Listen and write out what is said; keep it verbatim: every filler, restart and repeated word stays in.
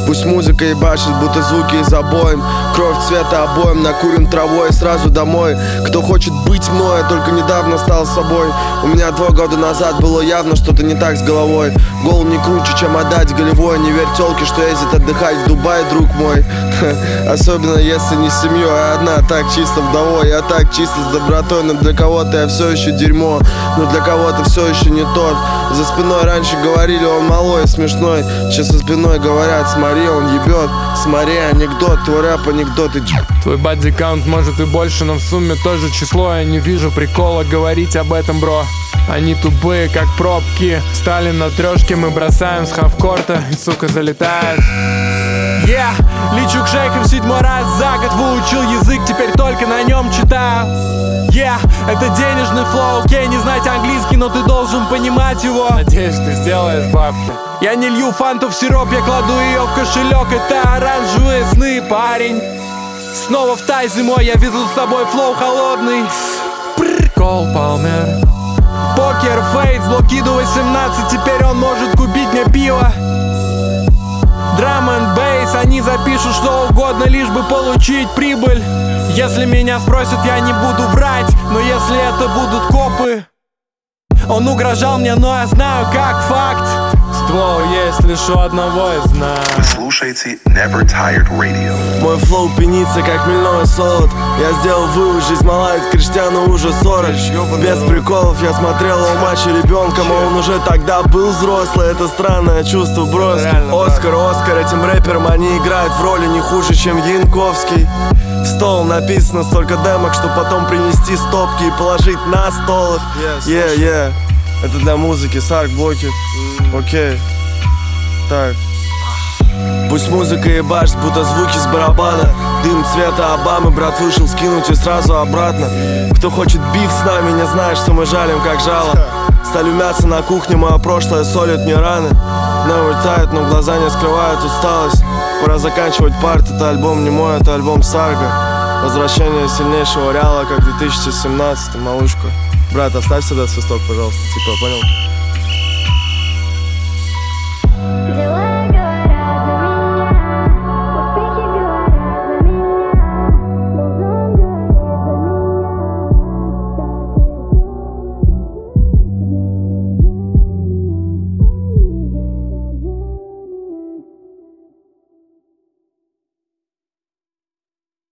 Пусть музыка ебашит, будто звуки из обоим. Кровь цвета обоим, накурим травой, сразу домой. Кто хочет быть мной, я только недавно стал собой. У меня два года назад было явно что-то не так с головой. Гол не круче, чем отдать голевой. Не верь тёлке, что ездит отдыхать в Дубай, друг мой. Особенно если не с семьей, а одна, так чисто вдовой. Я так чисто с добротой, но для кого-то я все еще дерьмо. Но для кого-то все еще не тот. За спиной раньше говорили, он малой и смешной. Сейчас за спиной говорят, смотри, он ебет. Смотри, анекдот, твой рэп анекдоты. Твой бадди-каунт может и больше, но в сумме тоже число. Я не вижу прикола говорить об этом, бро. Они тупые, как пробки. Стали на трешке, мы бросаем с хавкорта. И, сука, залетает. Yeah, лечу к шейхам седьмой раз за год. Выучил язык, теперь только на нем читаю. Yeah, это денежный флоу. Окей, не знать английский, но ты должен понимать его. Надеюсь, ты сделаешь бабки. Я не лью фанту в сироп, я кладу ее в кошелек. Это оранжевые сны, парень. Снова в тай зимой, я везу с собой флоу холодный. Кол Палмер. Покер фейс, блокиду восемнадцать. Теперь он может купить мне пиво. Драм энд бейс, они запишут что угодно, лишь бы получить прибыль. Если меня спросят, я не буду врать. Но если это будут копы. Он угрожал мне, но я знаю как факт. Ствол есть лишь у одного из нас. Вы слушаете Never Tired Radio. Мой флоу пенится, как хмельной солод. Я сделал вывод, жизнь мала, и Криштиану уже сорок. Без приколов я смотрел его матчи ребенком, а он уже тогда был взрослый. Это странное чувство, брос. Оскар, Оскар, этим рэперам они играют в роли не хуже, чем Янковский. В стол написано столько демок, что потом принести стопки и положить на стол их. Yeah, yeah. Это для музыки, Сарк блокит. Окей. Так. Пусть музыка ебашит, будто звуки с барабана. Дым цвета Обамы, брат вышел скинуть и сразу обратно. Кто хочет биф с нами, не знает, что мы жалим, как жало. Стали мясо на кухне, мое прошлое солит мне раны. Never Tired, но глаза не скрывают усталость. Пора заканчивать парт, это альбом не мой, это альбом Сарга. Возвращение сильнейшего реала, как в две тысячи семнадцатом, малышка. Брат, оставь сюда свисток, пожалуйста, типа, понял?